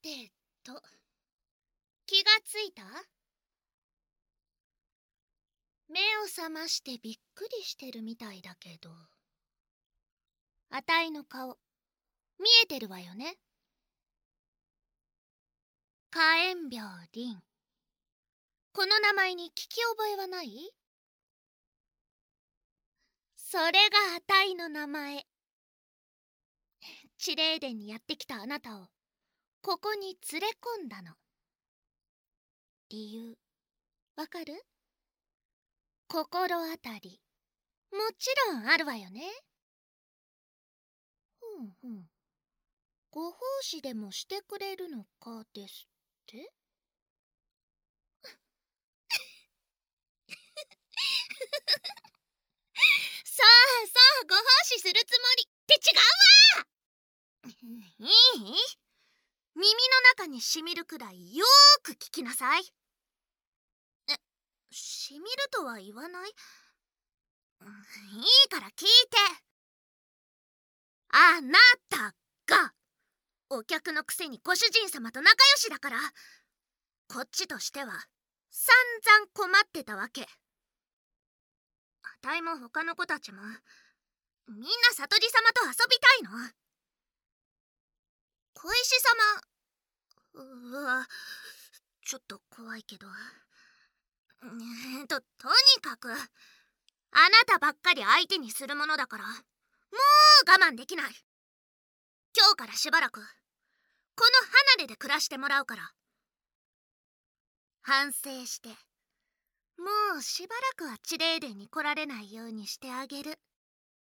てと、気がついた？目を覚ましてびっくりしてるみたいだけど。あたいの顔、見えてるわよね？火炎病凛。この名前に聞き覚えはない？それがあたいの名前。地霊殿にやってきたあなたをここに連れ込んだの。理由わかる？心当たりもちろんあるわよね。ふんふん。ご奉仕でもしてくれるのかですって？そうそう、ご奉仕するつもりって違うわ。いい？耳の中にしみるくらいよーく聞きなさい。しみるとは言わない？いいから聞いて。あなたがお客のくせにご主人様と仲良しだから、こっちとしては散々困ってたわけ。あたいも他の子たちもみんな悟り様と遊びたいの。小石様はちょっと怖いけど、とにかくあなたばっかり相手にするものだからもう我慢できない。今日からしばらくこの離れで暮らしてもらうから。反省してもうしばらくは地霊殿に来られないようにしてあげる。